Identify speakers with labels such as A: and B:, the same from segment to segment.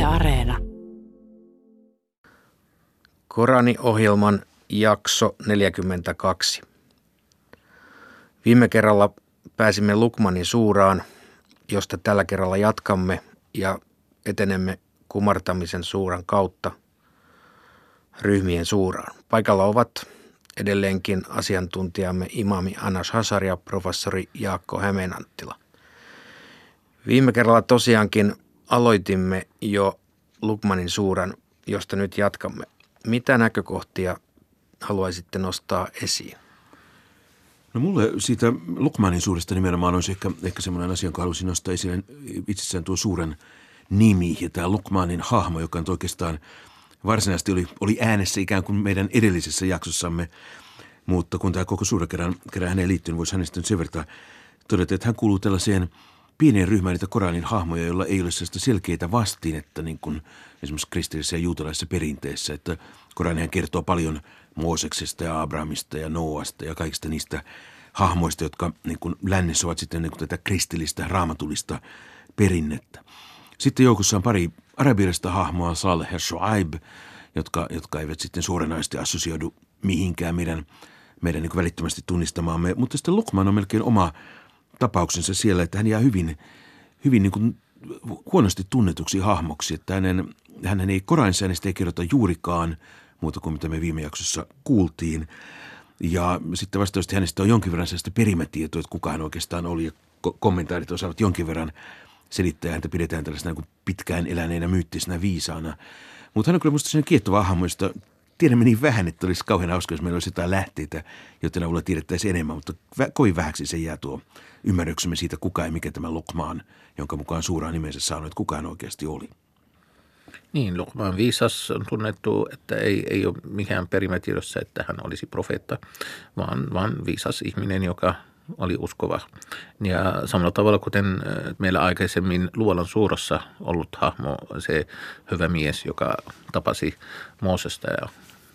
A: Areena.
B: Korani-ohjelman jakso 42. Viime kerralla pääsimme Luqmanin suuraan, josta tällä kerralla jatkamme ja etenemme kumartamisen suuran kautta ryhmien suuraan. Paikalla ovat edelleenkin asiantuntijamme imami Anas Hasar ja professori Jaakko Hämeenanttila. Viime kerralla tosiaankin aloitimme jo Luqmanin suuran, josta nyt jatkamme. Mitä näkökohtia haluaisitte nostaa esiin?
C: No mulle siitä Luqmanin suuresta nimenomaan olisi ehkä semmoinen asia, jonka haluaisin nostaa esille itsessään tuo suuren nimi ja tämä Luqmanin hahmo, joka nyt oikeastaan varsinaisesti oli äänessä ikään kuin meidän edellisessä jaksossamme, mutta kun tämä koko suura kerran häneen liittyy, niin voisi hänestä nyt sen verran todeta, että hän kuuluu tällaiseen pieneen ryhmään niitä Koranin hahmoja, joilla ei ole sellaista selkeitä vastinetta niin kuin esimerkiksi kristillisessä ja juutalaisessa perinteessä, että Koranihan kertoo paljon Mooseksesta ja Abrahamista ja Nooasta ja kaikista niistä hahmoista, jotka niin kuin lännessä ovat sitten niin kuin tätä kristillistä, raamatullista perinnettä. Sitten joukossa on pari arabialaista hahmoa, Saleh ja Shuaib, jotka eivät sitten suoranaisesti assosioidu mihinkään meidän niin kuin välittömästi tunnistamaamme, mutta sitten Luqman on melkein oma tapauksensa siellä, että hän jää hyvin niin kuin huonosti tunnetuksi hahmoksi, että hän ei Koranissa hänestä ei kerrota juurikaan muuta kuin mitä me viime jaksossa kuultiin. Ja sitten vastaavasti hänestä on jonkin verran sellaista perimätietoa, että kuka hän oikeastaan oli, ja kommentaarit osaavat jonkin verran selittää, häntä pidetään tällaisena niin pitkään eläneenä myyttisenä viisaana. Mutta hän on kyllä musta sellainen kiehtova hahmo, josta tiedämme niin vähän, että olisi kauhean hauska, jos meillä olisi jotain lähteitä, joten avulla tiedettäisiin enemmän, mutta kovin vähäksi se jää tuo ymmärryksemme siitä, kuka ja mikä tämä Luqman, jonka mukaan suuraan nimensä saanut, että kuka hän oikeasti oli.
D: Niin, Luqman viisas on tunnettu, että ei ole mikään perimätiedossa, että hän olisi profeetta, vaan viisas ihminen, joka oli uskova. Ja samalla tavalla, kuten meillä aikaisemmin Luolan suurassa ollut hahmo, se hyvä mies, joka tapasi Moosesta ja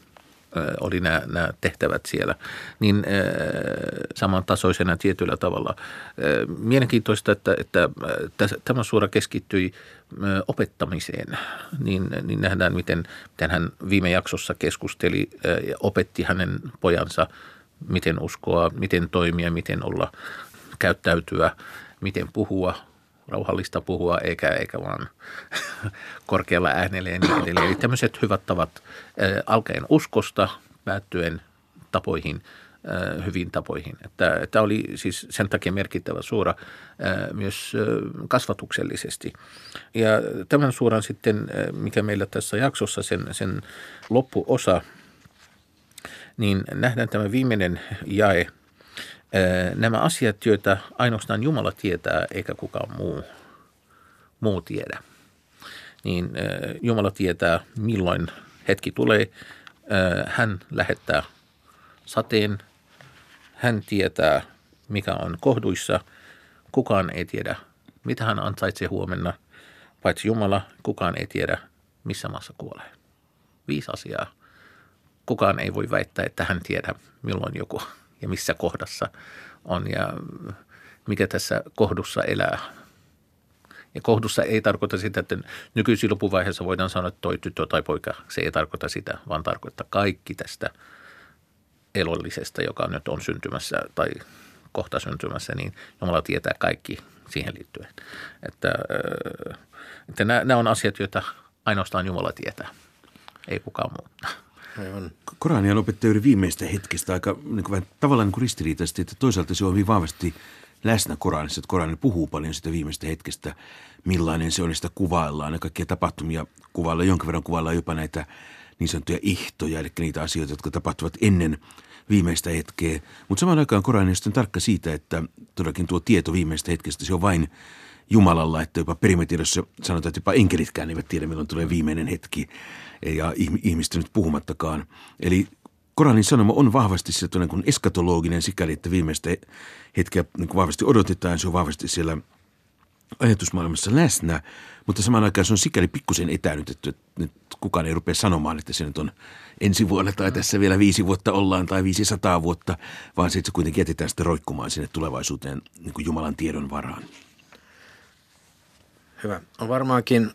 D: oli nämä tehtävät siellä, niin samantasoisena tietyllä tavalla. Mielenkiintoista, että tämä suora keskittyi opettamiseen, niin nähdään, miten hän viime jaksossa keskusteli ja opetti hänen pojansa, miten uskoa, miten toimia, miten olla, käyttäytyä, miten puhua, rauhallista puhua, eikä vaan korkealla äänellä ja niin edelleen. Eli tämmöiset hyvät tavat alkaen uskosta, päättyen tapoihin, hyviin tapoihin. Tämä oli siis sen takia merkittävä suora myös kasvatuksellisesti. Ja tämän suoran sitten, mikä meillä tässä jaksossa, sen loppuosa, niin nähdään tämä viimeinen jae. Nämä asiat, joita ainoastaan Jumala tietää, eikä kukaan muu tiedä. Niin Jumala tietää, milloin hetki tulee. Hän lähettää sateen. Hän tietää, mikä on kohduissa. Kukaan ei tiedä, mitä hän ansaitsee huomenna. Paitsi Jumala, kukaan ei tiedä, missä maassa kuolee. 5 asiaa. Kukaan ei voi väittää, että hän tiedä, milloin joku ja missä kohdassa on ja mikä tässä kohdussa elää. Ja kohdussa ei tarkoita sitä, että nykyisin lopuvaiheessa voidaan sanoa, että toi tyttö tai poika, se ei tarkoita sitä, vaan tarkoittaa kaikki tästä elollisesta, joka nyt on syntymässä tai kohta syntymässä, niin Jumala tietää kaikki siihen liittyen. Että nämä on asiat, joita ainoastaan Jumala tietää, ei kukaan muu.
C: Korania opettaa juuri viimeistä hetkestä aika tavallaan ristiriitaisesti, että toisaalta se on hyvin vahvasti läsnä Koranissa, että Korani puhuu paljon sitä viimeistä hetkestä, millainen se on, sitä kuvaillaan ja kaikkia tapahtumia kuvaillaan, jonkin verran kuvaillaan jopa näitä niin sanottuja ihtoja, eli niitä asioita, jotka tapahtuvat ennen viimeistä hetkeä. Mutta samaan aikaan Korani on sitten tarkka siitä, että todellakin tuo tieto viimeistä hetkestä, se on vain Jumalalla, että jopa perimätiedossa sanotaan, että jopa enkelitkään eivät tiedä, milloin tulee viimeinen hetki ja ihmistä nyt puhumattakaan. Eli Koranin sanoma on vahvasti sellainen kuin eskatologinen sikäli, että viimeistä hetkeä niin kuin vahvasti odotetaan, se on vahvasti siellä ajatusmaailmassa läsnä, mutta samaan aikaan se on sikäli pikkusen etänytetty, että nyt kukaan ei rupea sanomaan, että se nyt on ensi vuonna tai tässä vielä 5 vuotta ollaan tai 500 vuotta, vaan se kuitenkin jätetään sitten roikkumaan sinne tulevaisuuteen niin kuin Jumalan tiedon varaan.
B: Hyvä. On varmaankin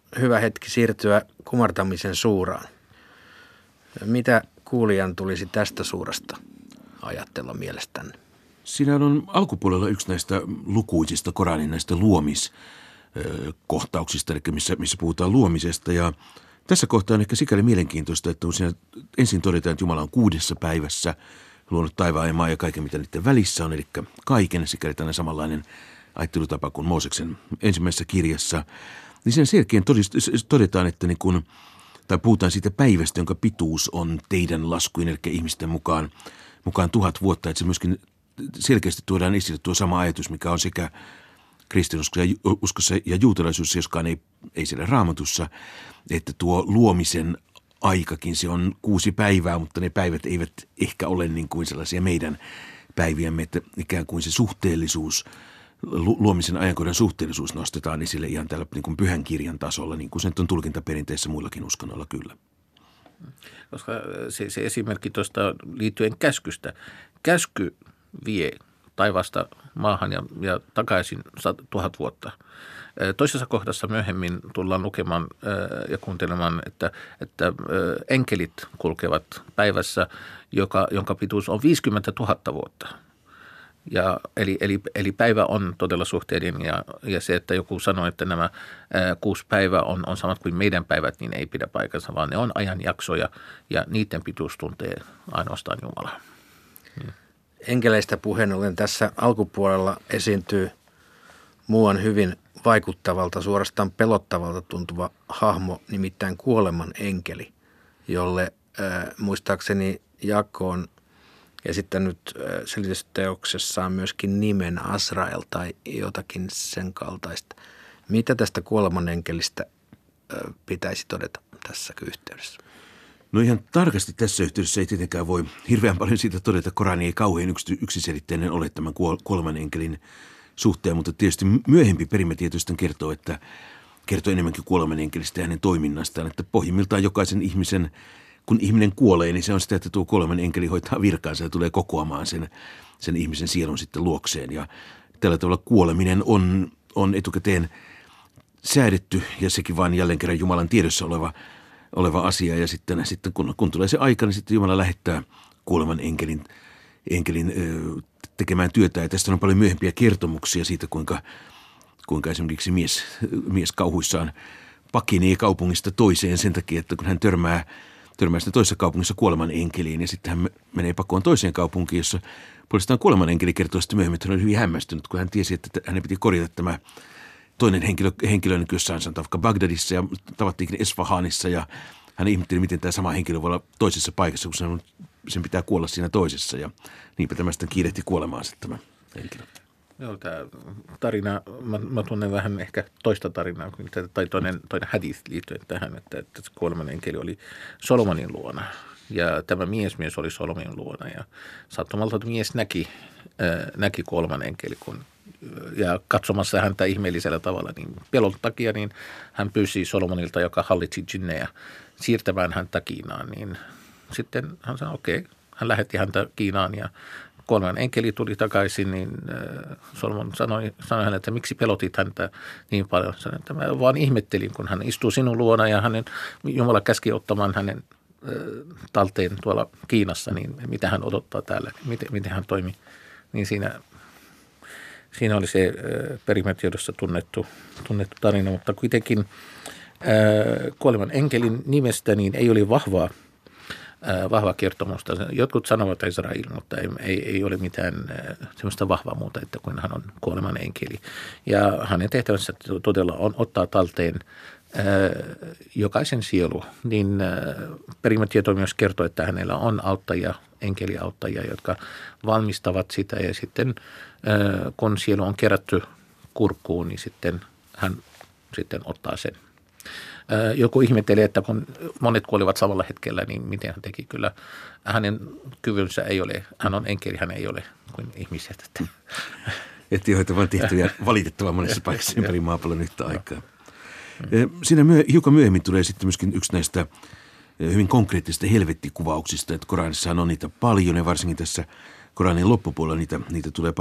B: hyvä hetki siirtyä kumartamisen suuraan. Mitä kuulijan tulisi tästä suurasta ajatella mielestänne?
C: Siinä on alkupuolella yksi näistä lukuisista Koranin näistä luomiskohtauksista, eli missä puhutaan luomisesta. Ja tässä kohtaa on ehkä sikäli mielenkiintoista, että siinä ensin todetaan, että Jumala on 6 päivässä luonut taivaan ja maan ja kaiken, mitä niiden välissä on, eli kaiken, sikäli tällainen samanlainen ajattelutapa kuin Mooseksen ensimmäisessä kirjassa. Niin sen selkeän todetaan, että tai puhutaan siitä päivästä, jonka pituus on teidän laskuin, eli ihmisten mukaan 1000 vuotta, että se myöskin selkeästi tuodaan esille tuo sama ajatus, mikä on sekä kristinuskossa ja juutalaisuudessa, joskaan ei siellä Raamatussa, että tuo luomisen aikakin, se on 6 päivää, mutta ne päivät eivät ehkä ole niin kuin sellaisia meidän päiviämme, että ikään kuin se suhteellisuus, luomisen ajankohdan suhteellisuus nostetaan esille ihan täällä niin kuin pyhän kirjan tasolla, niin kuin se on tulkintaperinteessä muillakin uskonnoilla kyllä.
D: Koska se esimerkki tuosta liittyen käskystä. Käsky vie taivasta maahan ja takaisin 1000 vuotta. Toisessa kohdassa myöhemmin tullaan lukemaan ja kuuntelemaan, että enkelit kulkevat päivässä, jonka pituus on 50 000 vuotta. Eli päivä on todella suhteellinen ja se, että joku sanoo, että nämä 6 päivää on samat kuin meidän päivät, niin ei pidä paikansa, vaan ne on ajanjaksoja ja niiden pituus tuntee ainoastaan Jumala.
B: Enkeleistä puheen ollen tässä alkupuolella esiintyy muuan hyvin vaikuttavalta, suorastaan pelottavalta tuntuva hahmo, nimittäin kuoleman enkeli, jolle muistaakseni Jaakko on esittänyt selitysteoksessaan myöskin nimen Azrael tai jotakin sen kaltaista. Mitä tästä kuoleman enkelistä pitäisi todeta tässä yhteydessä?
C: No ihan tarkasti tässä yhteydessä ei tietenkään voi hirveän paljon siitä todeta. Korani ei kauhean yksiselitteinen ole tämän kuoleman enkelin suhteen, mutta tietysti myöhempi perimätietoisten kertoo enemmänkin kuoleman enkelistä ja hänen toiminnastaan, että pohjimmiltaan jokaisen ihmisen, kun ihminen kuolee, niin se on sitä, että tuo kuoleman enkeli hoitaa virkaansa ja tulee kokoamaan sen ihmisen sielun sitten luokseen. Ja tällä tavalla kuoleminen on etukäteen säädetty ja sekin vain jälleen kerran Jumalan tiedossa oleva asia. Ja sitten kun tulee se aika, niin sitten Jumala lähettää kuoleman enkelin tekemään työtä. Ja tästä on paljon myöhempiä kertomuksia siitä, kuinka esimerkiksi mies kauhuissaan pakenee kaupungista toiseen sen takia, että kun hän törmää sitten toisessa kaupungissa kuoleman enkeliin ja sitten hän menee pakoon toiseen kaupunkiin, jossa puolestaan kuoleman enkeli kertoo sitten myöhemmin, että hän oli hyvin hämmästynyt, kun hän tiesi, että hänen piti korjata tämä toinen henkilö niin jossain sanotaan vaikka Bagdadissa ja tavattiinkin Esfahanissa ja hän ihmetteli, miten tämä sama henkilö voi olla toisessa paikassa, kun sen pitää kuolla siinä toisessa ja niinpä tämä sitten kiirehti kuolemaansa tämä henkilö.
D: Joo, tämä tarina, mä tunnen vähän ehkä toista tarinaa, tai toinen hadith liittyen tähän, että kuoleman enkeli oli Solomonin luona. Ja tämä mies oli Solomonin luona ja sattumalta mies näki kuoleman enkeli, ja katsomassa häntä ihmeellisellä tavalla, niin pelon takia, niin hän pyysi Solomonilta, joka hallitsi djinnejä, siirtämään häntä Kiinaan. Niin sitten hän sanoi, okei, hän lähetti häntä Kiinaan ja kuoleman enkeli tuli takaisin, niin Solomon sanoi hänelle, että miksi pelotit häntä niin paljon. Sanoin, että mä vaan ihmettelin, kun hän istuu sinun luona ja Jumala käski ottamaan hänen talteen tuolla Kiinassa, niin mitä hän odottaa täällä, miten hän toimi. Niin siinä oli se perimätiedossa tunnettu tarina, mutta kuitenkin kuoleman enkelin nimestä niin ei ole vahvaa kertomusta. Jotkut sanovat Israel, mutta ei ole mitään sellaista vahvaa muuta, että kun hän on kuoleman enkeli. Ja hänen tehtävänsä todella on ottaa talteen jokaisen sielu. Niin perimätieto myös kertoo, että hänellä on enkeliauttajia, jotka valmistavat sitä ja sitten kun sielu on kerätty kurkkuun, niin sitten hän sitten ottaa sen. Joku ihmettelee, että kun monet kuolivat samalla hetkellä, niin miten hän teki. Kyllä hänen kyvynsä ei ole, hän on enkeli, hän ei ole kuin ihmiset.
C: Että hoitamaan tehtäviä valitettavan monessa paikassa ympäri maapallon yhtä aikaa. Siinä hiukan myöhemmin tulee sitten myöskin yksi näistä hyvin konkreettisista helvettikuvauksista, että Koranissahan on niitä paljon ja varsinkin tässä Koranin loppupuolella niitä tulee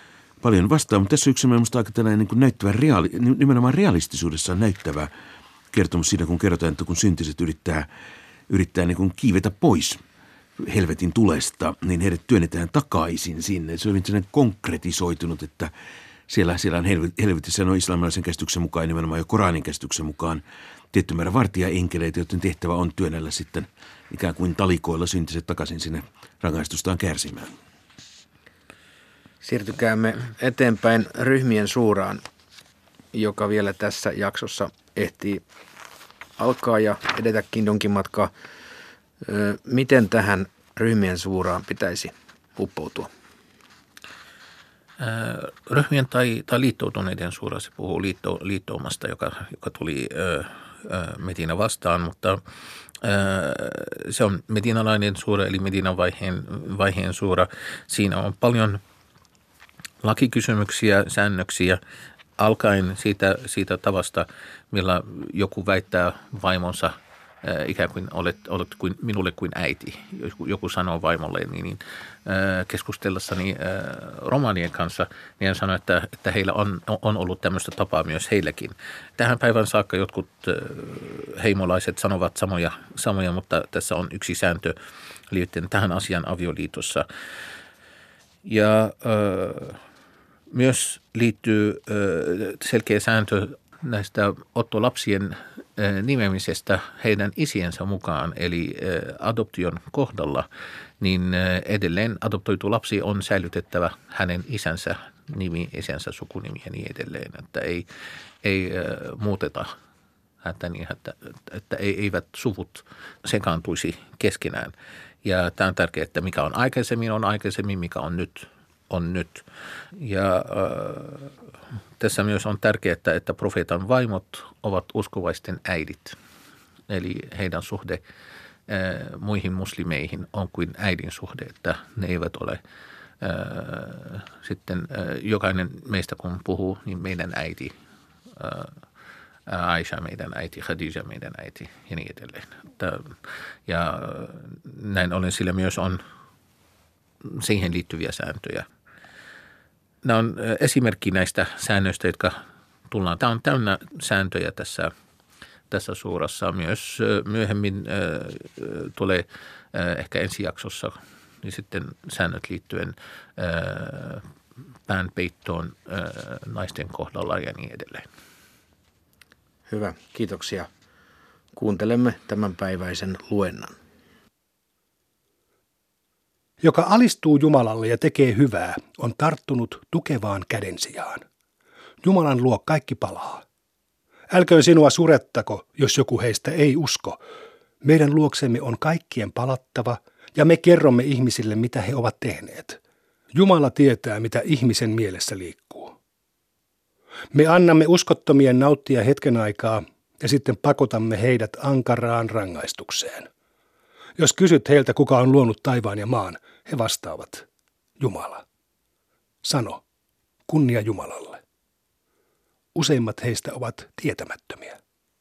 C: paljon vastaan. Mutta tässä on yksi minusta aika tällainen niin kuin nimenomaan realistisuudessaan näyttävä kertomus siinä, kun kerrotaan, että kun syntiset yrittää niin kuin kiivetä pois helvetin tulesta, niin heidät työnnetään takaisin sinne. Se on hyvin konkretisoitunut, että siellä on helvetissä on islamilaisen käsityksen mukaan, nimenomaan jo Koranin käsityksen mukaan, tietty määrä vartijaenkeleitä, joiden tehtävä on työnnellä sitten ikään kuin talikoilla syntiset takaisin sinne rangaistustaan kärsimään.
B: Siirtykäämme eteenpäin ryhmien suuraan, joka vielä tässä jaksossa ehtii alkaa ja edetäkin jonkin matkaa. Miten tähän ryhmien suuraan pitäisi uppoutua?
D: Ryhmien tai liittoutuneiden suura, se puhuu liittoumasta, joka tuli Medina vastaan, mutta se on medinalainen suura, eli Medinan vaiheen suura. Siinä on paljon lakikysymyksiä, säännöksiä, alkaen siitä tavasta, millä joku väittää vaimonsa ikään kuin olet minulle kuin äiti. Joku sanoo vaimolle, niin keskustellessani romaanien kanssa, niin hän sanoi, että heillä on ollut tämmöistä tapaa myös heilläkin. Tähän päivän saakka jotkut heimolaiset sanovat samoja, mutta tässä on yksi sääntö liittyen tähän asian avioliitossa. Ja myös liittyy selkeä sääntö näistä ottolapsien nimeämisestä heidän isiensä mukaan, eli adoption kohdalla, niin edelleen adoptoitu lapsi on säilytettävä hänen isänsä nimi, isänsä sukunimi ja niin edelleen, että ei muuteta häntä niin, että eivät suvut sekaantuisi keskenään. Ja tämä on tärkeää, että mikä on aikaisemmin, mikä on nyt. Ja tässä myös on tärkeää, että profeetan vaimot ovat uskovaisten äidit. Eli heidän suhde muihin muslimeihin on kuin äidin suhde, että ne eivät ole sitten jokainen meistä kun puhuu, niin meidän äiti, Aisha meidän äiti, Khadija meidän äiti ja niin edelleen. Ja näin ollen sillä myös on siihen liittyviä sääntöjä. Nämä on esimerkki näistä säännöistä, jotka tullaan. Tämä on täynnä sääntöjä tässä suurassa. Myös myöhemmin tulee ehkä ensi jaksossa niin sitten säännöt liittyen päänpeittoon naisten kohdalla ja niin edelleen.
B: Hyvä, kiitoksia. Kuuntelemme tämänpäiväisen luennan.
A: Joka alistuu Jumalalle ja tekee hyvää, on tarttunut tukevaan käden sijaan. Jumalan luo kaikki palaa. Älköön sinua surettako, jos joku heistä ei usko. Meidän luoksemme on kaikkien palattava, ja me kerromme ihmisille, mitä he ovat tehneet. Jumala tietää, mitä ihmisen mielessä liikkuu. Me annamme uskottomien nauttia hetken aikaa, ja sitten pakotamme heidät ankaraan rangaistukseen. Jos kysyt heiltä, kuka on luonut taivaan ja maan, he vastaavat, Jumala. Sano, kunnia Jumalalle. Useimmat heistä ovat tietämättömiä.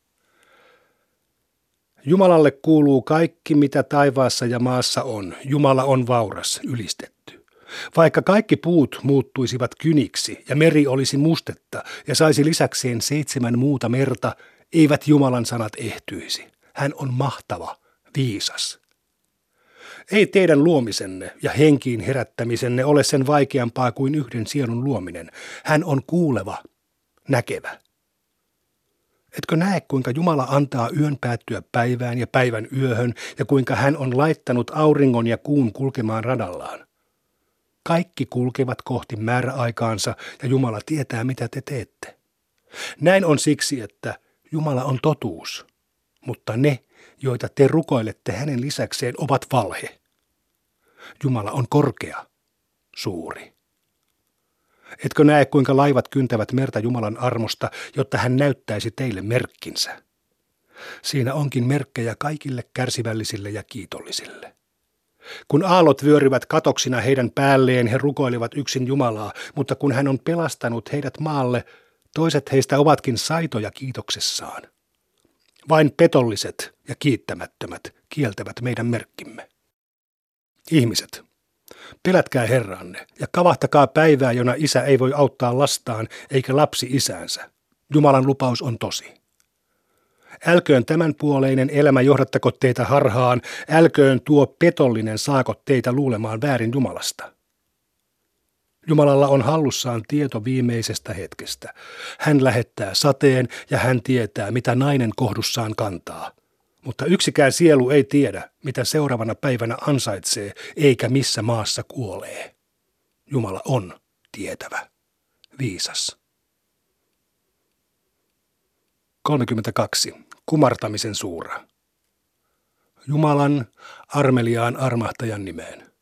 A: Jumalalle kuuluu kaikki, mitä taivaassa ja maassa on. Jumala on vauras, ylistetty. Vaikka kaikki puut muuttuisivat kyniksi ja meri olisi mustetta ja saisi lisäkseen 7 muuta merta, eivät Jumalan sanat ehtyisi. Hän on mahtava, viisas. Ei teidän luomisenne ja henkiin herättämisenne ole sen vaikeampaa kuin yhden sielun luominen. Hän on kuuleva, näkevä. Etkö näe, kuinka Jumala antaa yön päättyä päivään ja päivän yöhön ja kuinka hän on laittanut auringon ja kuun kulkemaan radallaan? Kaikki kulkevat kohti määräaikaansa ja Jumala tietää, mitä te teette. Näin on siksi, että Jumala on totuus, mutta ne, joita te rukoilette hänen lisäkseen, ovat valhe. Jumala on korkea, suuri. Etkö näe, kuinka laivat kyntävät merta Jumalan armosta, jotta hän näyttäisi teille merkkinsä? Siinä onkin merkkejä kaikille kärsivällisille ja kiitollisille. Kun aallot vyöryvät katoksina heidän päälleen, he rukoilevat yksin Jumalaa, mutta kun hän on pelastanut heidät maalle, toiset heistä ovatkin saitoja kiitoksessaan. Vain petolliset ja kiittämättömät kieltävät meidän merkkimme. Ihmiset, pelätkää Herranne ja kavahtakaa päivää, jona isä ei voi auttaa lastaan eikä lapsi isäänsä. Jumalan lupaus on tosi. Älköön tämänpuoleinen elämä johdattako teitä harhaan, älköön tuo petollinen saako teitä luulemaan väärin Jumalasta. Jumalalla on hallussaan tieto viimeisestä hetkestä. Hän lähettää sateen ja hän tietää, mitä nainen kohdussaan kantaa. Mutta yksikään sielu ei tiedä, mitä seuraavana päivänä ansaitsee, eikä missä maassa kuolee. Jumala on tietävä, viisas. 32. Kumartamisen suura. Jumalan armeliaan armahtajan nimeen.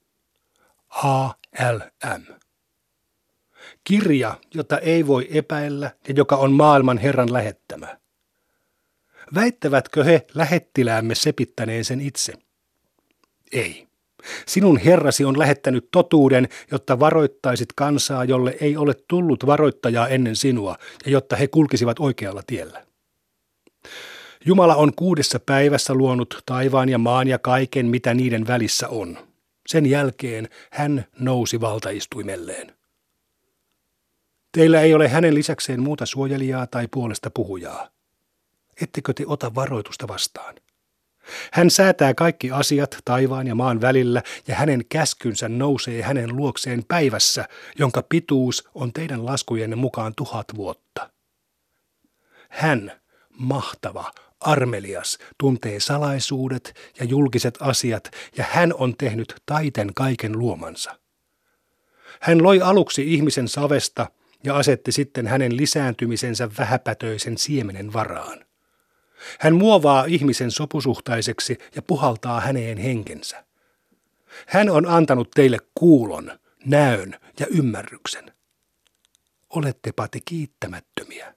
A: ALM. Kirja, jota ei voi epäillä ja joka on maailman Herran lähettämä. Väittävätkö he lähettiläämme sepittäneen sen itse? Ei. Sinun Herrasi on lähettänyt totuuden, jotta varoittaisit kansaa, jolle ei ole tullut varoittajaa ennen sinua, ja jotta he kulkisivat oikealla tiellä. Jumala on 6 päivässä luonut taivaan ja maan ja kaiken, mitä niiden välissä on. Sen jälkeen hän nousi valtaistuimelleen. Teillä ei ole hänen lisäkseen muuta suojelijaa tai puolesta puhujaa. Ettekö te ota varoitusta vastaan? Hän säätää kaikki asiat taivaan ja maan välillä, ja hänen käskynsä nousee hänen luokseen päivässä, jonka pituus on teidän laskujenne mukaan 1000 vuotta. Hän, mahtava, armelias, tuntee salaisuudet ja julkiset asiat, ja hän on tehnyt taiten kaiken luomansa. Hän loi aluksi ihmisen savesta ja asetti sitten hänen lisääntymisensä vähäpätöisen siemenen varaan. Hän muovaa ihmisen sopusuhtaiseksi ja puhaltaa häneen henkensä. Hän on antanut teille kuulon, näön ja ymmärryksen. Olettepa te kiittämättömiä.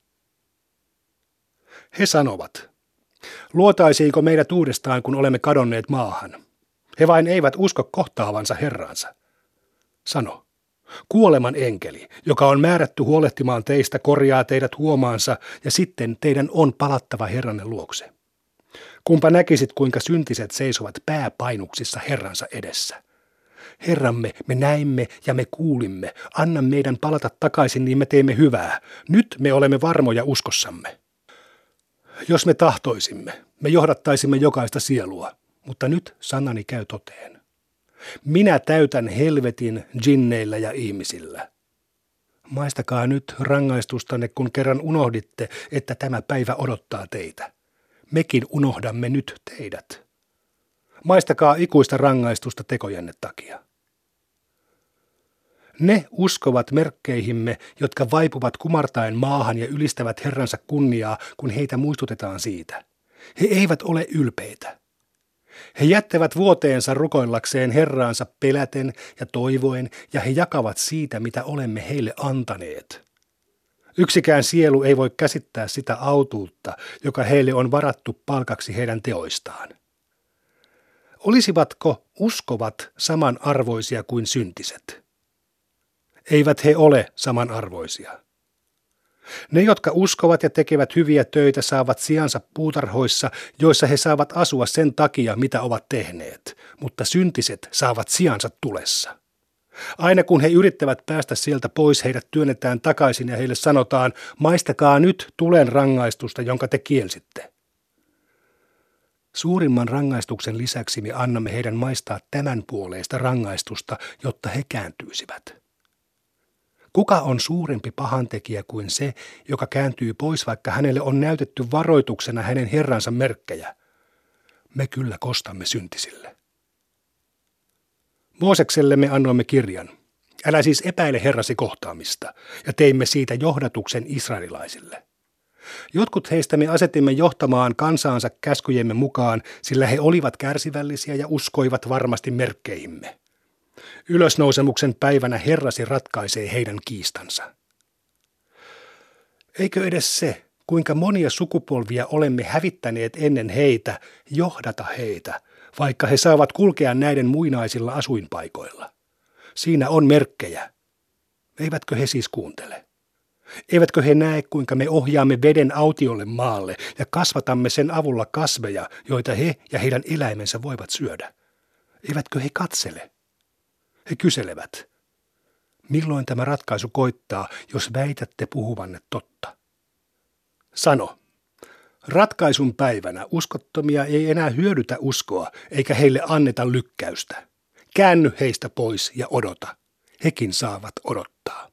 A: He sanovat, luotaisiinko meidät uudestaan, kun olemme kadonneet maahan? He vain eivät usko kohtaavansa Herransa. Sano. Kuoleman enkeli, joka on määrätty huolehtimaan teistä, korjaa teidät huomaansa ja sitten teidän on palattava Herranne luokse. Kumpa näkisit, kuinka syntiset seisovat pääpainuksissa Herransa edessä. Herramme, me näimme ja me kuulimme, anna meidän palata takaisin, niin me teemme hyvää. Nyt me olemme varmoja uskossamme. Jos me tahtoisimme, me johdattaisimme jokaista sielua, mutta nyt sanani käy toteen. Minä täytän helvetin djinneillä ja ihmisillä. Maistakaa nyt rangaistustanne, kun kerran unohditte, että tämä päivä odottaa teitä. Mekin unohdamme nyt teidät. Maistakaa ikuista rangaistusta tekojenne takia. Ne uskovat merkkeihimme, jotka vaipuvat kumartaen maahan ja ylistävät Herransa kunniaa, kun heitä muistutetaan siitä. He eivät ole ylpeitä. He jättävät vuoteensa rukoillakseen Herraansa peläten ja toivoen, ja he jakavat siitä, mitä olemme heille antaneet. Yksikään sielu ei voi käsittää sitä autuutta, joka heille on varattu palkaksi heidän teoistaan. Olisivatko uskovat samanarvoisia kuin syntiset? Eivät he ole samanarvoisia. Ne, jotka uskovat ja tekevät hyviä töitä, saavat sijansa puutarhoissa, joissa he saavat asua sen takia, mitä ovat tehneet, mutta syntiset saavat sijansa tulessa. Aina kun he yrittävät päästä sieltä pois, heidät työnnetään takaisin ja heille sanotaan, maistakaa nyt tulen rangaistusta, jonka te kielsitte. Suurimman rangaistuksen lisäksi me annamme heidän maistaa tämän puoleista rangaistusta, jotta he kääntyisivät. Kuka on suurempi pahantekijä kuin se, joka kääntyy pois, vaikka hänelle on näytetty varoituksena hänen Herransa merkkejä? Me kyllä kostamme syntisille. Moosekselle me annoimme kirjan. Älä siis epäile Herrasi kohtaamista, ja teimme siitä johdatuksen israelilaisille. Jotkut heistä me asetimme johtamaan kansaansa käskyjemme mukaan, sillä he olivat kärsivällisiä ja uskoivat varmasti merkkeihimme. Ylösnousemuksen päivänä Herrasi ratkaisee heidän kiistansa. Eikö edes se, kuinka monia sukupolvia olemme hävittäneet ennen heitä, johdata heitä, vaikka he saavat kulkea näiden muinaisilla asuinpaikoilla? Siinä on merkkejä. Eivätkö he siis kuuntele? Eivätkö he näe, kuinka me ohjaamme veden autiolle maalle ja kasvatamme sen avulla kasveja, joita he ja heidän eläimensä voivat syödä? Eivätkö he katsele? He kyselevät, milloin tämä ratkaisu koittaa, jos väitätte puhuvanne totta? Sano, Ratkaisun päivänä uskottomia ei enää hyödytä uskoa, eikä heille anneta lykkäystä. Käänny heistä pois ja odota. Hekin saavat odottaa.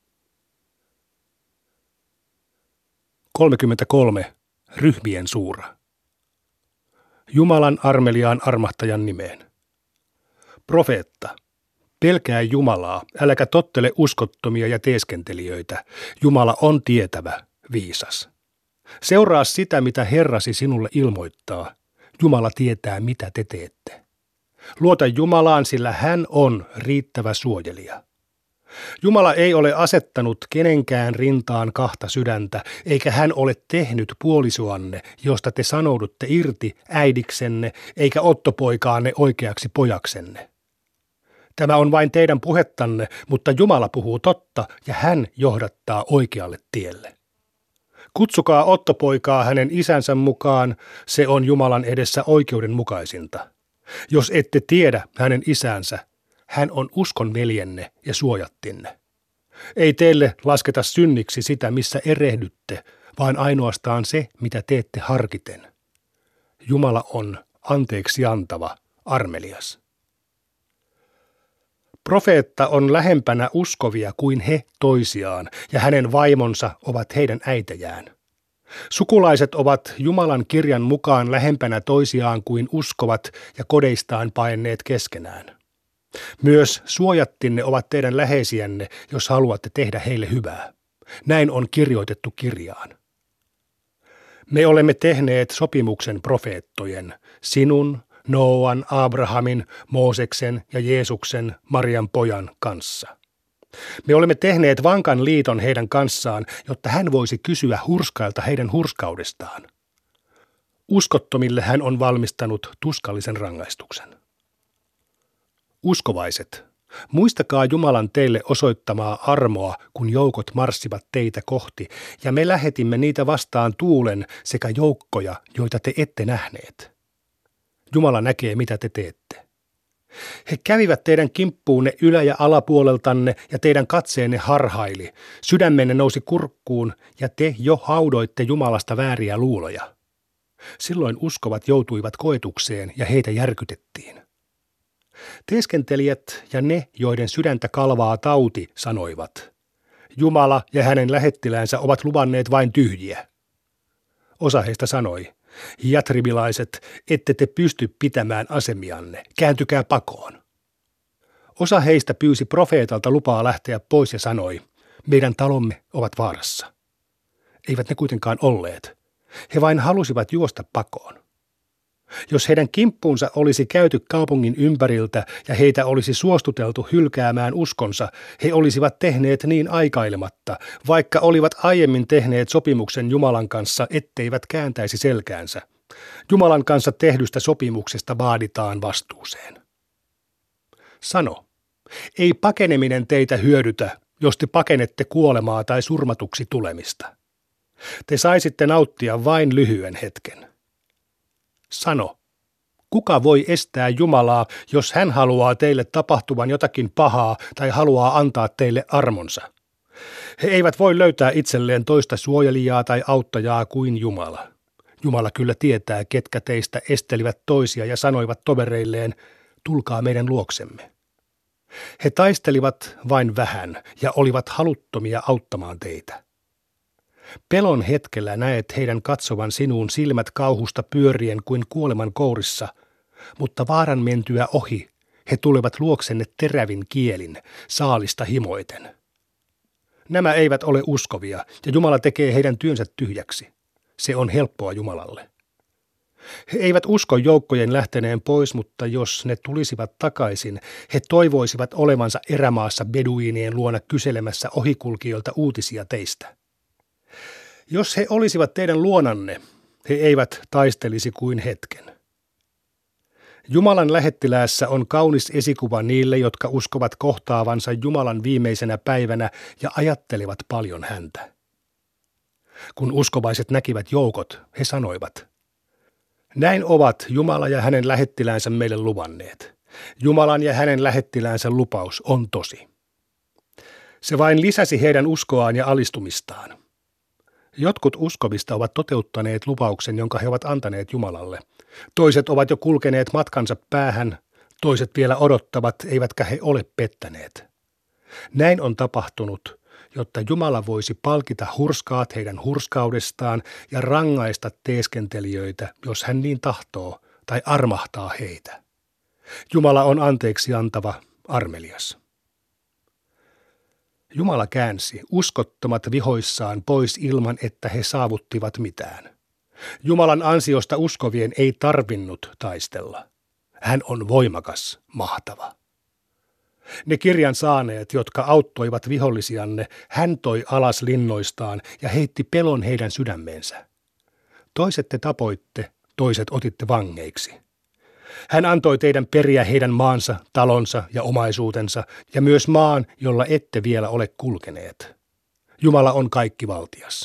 A: 33. Ryhmien suura. Jumalan armeliaan armahtajan nimeen. Profeetta. Pelkää Jumalaa, äläkä tottele uskottomia ja teeskentelijöitä. Jumala on tietävä, viisas. Seuraa sitä, mitä Herrasi sinulle ilmoittaa. Jumala tietää, mitä te teette. Luota Jumalaan, sillä hän on riittävä suojelija. Jumala ei ole asettanut kenenkään rintaan kahta sydäntä, eikä hän ole tehnyt puolisoanne, josta te sanoudutte irti äidiksenne, eikä ottopoikaanne oikeaksi pojaksenne. Tämä on vain teidän puhettanne, mutta Jumala puhuu totta ja hän johdattaa oikealle tielle. Kutsukaa ottopoikaa hänen isänsä mukaan, se on Jumalan edessä oikeudenmukaisinta. Jos ette tiedä hänen isänsä, hän on uskon veljenne ja suojattinne. Ei teille lasketa synniksi sitä, missä erehdytte, vaan ainoastaan se, mitä teette harkiten. Jumala on anteeksi antava, armelias. Profeetta on lähempänä uskovia kuin he toisiaan, ja hänen vaimonsa ovat heidän äitejään. Sukulaiset ovat Jumalan kirjan mukaan lähempänä toisiaan kuin uskovat ja kodeistaan paenneet keskenään. Myös suojattinne ovat teidän läheisiänne, jos haluatte tehdä heille hyvää. Näin on kirjoitettu kirjaan. Me olemme tehneet sopimuksen profeettojen, sinun, Nooan, Abrahamin, Mooseksen ja Jeesuksen, Marian pojan kanssa. Me olemme tehneet vankan liiton heidän kanssaan, jotta hän voisi kysyä hurskailta heidän hurskaudestaan. Uskottomille hän on valmistanut tuskallisen rangaistuksen. Uskovaiset, muistakaa Jumalan teille osoittamaa armoa, kun joukot marssivat teitä kohti, ja me lähetimme niitä vastaan tuulen sekä joukkoja, joita te ette nähneet. Jumala näkee, mitä te teette. He kävivät teidän kimppuunne ylä- ja alapuoleltanne, ja teidän katseenne harhaili. Sydämenne nousi kurkkuun, ja te jo haudoitte Jumalasta vääriä luuloja. Silloin uskovat joutuivat koetukseen, ja heitä järkytettiin. Teeskentelijät ja ne, joiden sydäntä kalvaa tauti, sanoivat, Jumala ja hänen lähettiläänsä ovat luvanneet vain tyhjiä. Osa heistä sanoi, jatribilaiset, ette te pysty pitämään asemianne, kääntykää pakoon. Osa heistä pyysi profeetalta lupaa lähteä pois ja sanoi, meidän talomme ovat vaarassa. Eivät ne kuitenkaan olleet. He vain halusivat juosta pakoon. Jos heidän kimppuunsa olisi käyty kaupungin ympäriltä ja heitä olisi suostuteltu hylkäämään uskonsa, he olisivat tehneet niin aikailematta, vaikka olivat aiemmin tehneet sopimuksen Jumalan kanssa, etteivät kääntäisi selkäänsä. Jumalan kanssa tehdystä sopimuksesta vaaditaan vastuuseen. Sano, ei pakeneminen teitä hyödytä, jos te pakenette kuolemaa tai surmatuksi tulemista. Te saisitte nauttia vain lyhyen hetken. Sano, kuka voi estää Jumalaa, jos hän haluaa teille tapahtuvan jotakin pahaa tai haluaa antaa teille armonsa? He eivät voi löytää itselleen toista suojelijaa tai auttajaa kuin Jumala. Jumala kyllä tietää, ketkä teistä estelivät toisia ja sanoivat tovereilleen, tulkaa meidän luoksemme. He taistelivat vain vähän ja olivat haluttomia auttamaan teitä. Pelon hetkellä näet heidän katsovan sinuun silmät kauhusta pyörien kuin kuoleman kourissa, mutta vaaran mentyä ohi he tulevat luoksenne terävin kielin, saalista himoiten. Nämä eivät ole uskovia, ja Jumala tekee heidän työnsä tyhjäksi. Se on helppoa Jumalalle. He eivät usko joukkojen lähteneen pois, mutta jos ne tulisivat takaisin, he toivoisivat olevansa erämaassa beduiinien luona kyselemässä ohikulkijoilta uutisia teistä. Jos he olisivat teidän luonanne, he eivät taistelisi kuin hetken. Jumalan lähettiläässä on kaunis esikuva niille, jotka uskovat kohtaavansa Jumalan viimeisenä päivänä ja ajattelevat paljon häntä. Kun uskovaiset näkivät joukot, he sanoivat, näin ovat Jumala ja hänen lähettiläänsä meille luvanneet. Jumalan ja hänen lähettiläänsä lupaus on tosi. Se vain lisäsi heidän uskoaan ja alistumistaan. Jotkut uskovista ovat toteuttaneet lupauksen, jonka he ovat antaneet Jumalalle. Toiset ovat jo kulkeneet matkansa päähän, toiset vielä odottavat, eivätkä he ole pettäneet. Näin on tapahtunut, jotta Jumala voisi palkita hurskaat heidän hurskaudestaan ja rangaista teeskentelijöitä, jos hän niin tahtoo, tai armahtaa heitä. Jumala on anteeksi antava, armelias. Jumala käänsi uskottomat vihoissaan pois ilman, että he saavuttivat mitään. Jumalan ansiosta uskovien ei tarvinnut taistella. Hän on voimakas, mahtava. Ne kirjan saaneet, jotka auttoivat vihollisianne, hän toi alas linnoistaan ja heitti pelon heidän sydämeensä. Toiset te tapoitte, toiset otitte vangeiksi. Hän antoi teidän periä heidän maansa, talonsa ja omaisuutensa ja myös maan, jolla ette vielä ole kulkeneet. Jumala on kaikkivaltias.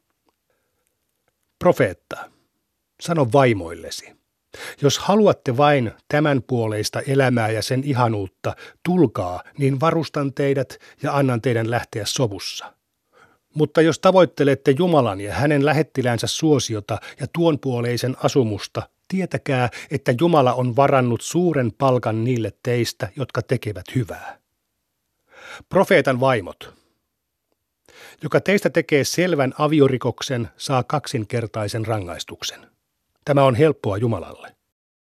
A: Profeetta, sano vaimoillesi. Jos haluatte vain tämän puoleista elämää ja sen ihanuutta, tulkaa, niin varustan teidät ja annan teidän lähteä sovussa. Mutta jos tavoittelette Jumalan ja hänen lähettiläänsä suosiota ja tuon puoleisen asumusta, tietäkää, että Jumala on varannut suuren palkan niille teistä, jotka tekevät hyvää. Profeetan vaimot. Joka teistä tekee selvän aviorikoksen, saa kaksinkertaisen rangaistuksen. Tämä on helppoa Jumalalle.